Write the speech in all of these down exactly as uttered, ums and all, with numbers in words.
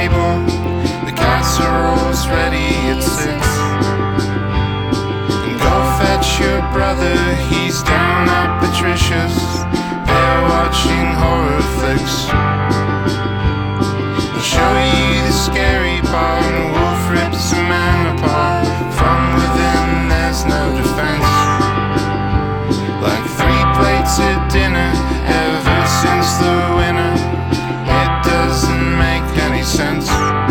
table. The casserole's ready at six. And go fetch your brother, he's down at Patricia's. They're watching horror flicks. They'll show you the scary part, and wolf rips a man apart. From within there's no defense. Like three plates at dinner, ever since the winter. It doesn't make any sense.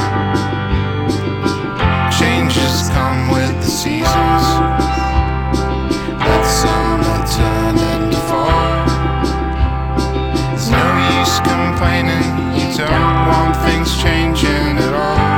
Changes come with the seasons. Let summer turn into fall. There's no use complaining, you don't want things changing at all.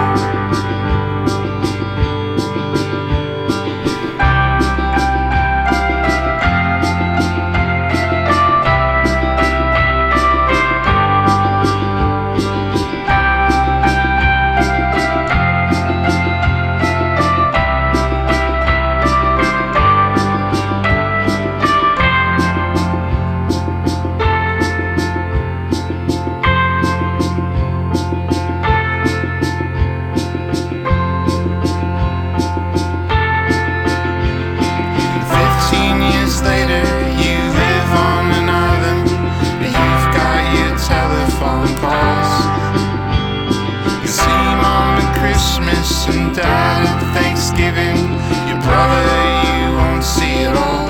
Later, you live on an island, but you've got your telephone calls. You see Mom at Christmas and Dad at Thanksgiving. Your brother you won't see at all.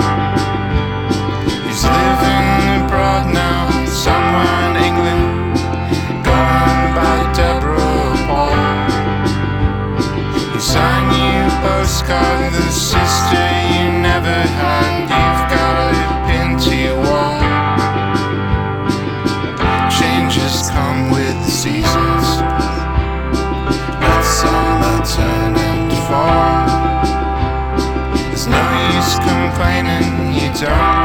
He's living abroad now, somewhere in England, going by Deborah or Paul. He signed you a postcard, the sister you never had. You've got a pin to your wall. Changes come with the seasons. Let summer turn into fall. There's no use complaining, you don't